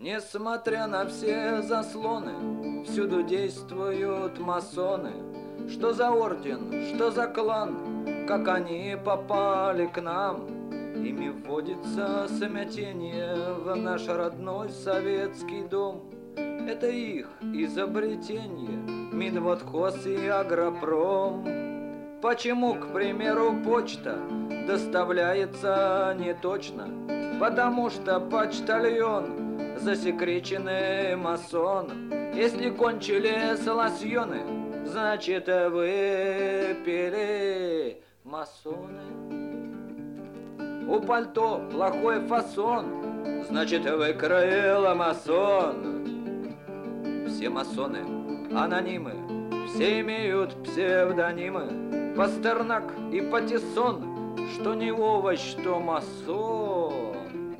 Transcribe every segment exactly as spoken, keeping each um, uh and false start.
Несмотря на все заслоны, всюду действуют масоны. Что за орден, что за клан, как они попали к нам? Ими вводится смятение в наш родной советский дом. Это их изобретение, Минводхоз и Агропром. Почему, к примеру, почта доставляется не точно? Потому что почтальон засекреченный масон. Если кончили лосьоны, значит выпили масоны. У пальто плохой фасон, значит выкроила масон. Все масоны анонимы, все имеют псевдонимы. Пастернак и Патиссон, что не овощ, то масон.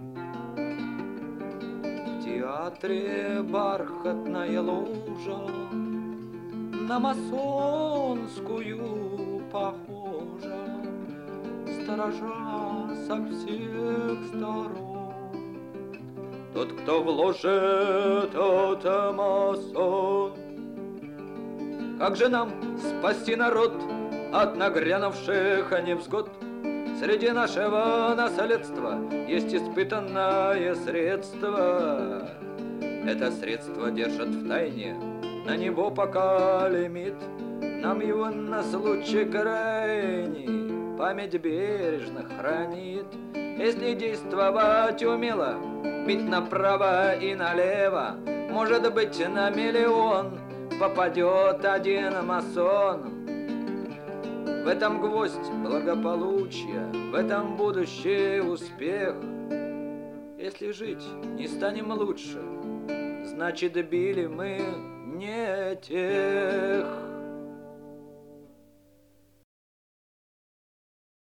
В театре бархатная ложа на масонскую похожа, сторожа со всех сторон. Тот, кто в ложе, тот масон. Как же нам спасти народ от нагрянувших невзгод? Среди нашего наследства есть испытанное средство. Это средство держат в тайне, на него пока лимит. Нам его на случай крайний память бережно хранит. Если действовать умело, бить направо и налево, может быть, на миллион попадет один масон. В этом гвоздь благополучия, в этом будущий успех. Если жить не станем лучше, значит, били мы не тех.